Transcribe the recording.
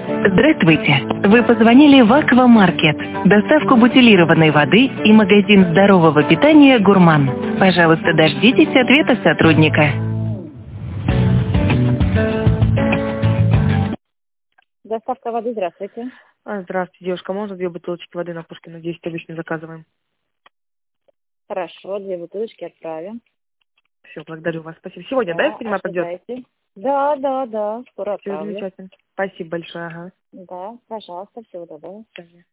Здравствуйте! Вы позвонили в Аквамаркет, доставку бутилированной воды и магазин здорового питания «Гурман». Пожалуйста, дождитесь ответа сотрудника. Доставка воды, здравствуйте. Здравствуйте, девушка. Можно 2 бутылочки воды на Пушкина 10 обычно заказываем? Хорошо, 2 бутылочки отправим. Все, благодарю вас. Спасибо. Сегодня, да, я понимаю, придет? Ожидайте. Да, скоро Все отправлю. замечательно. Спасибо большое. Ага. Да, пожалуйста, всего доброго. До свидания.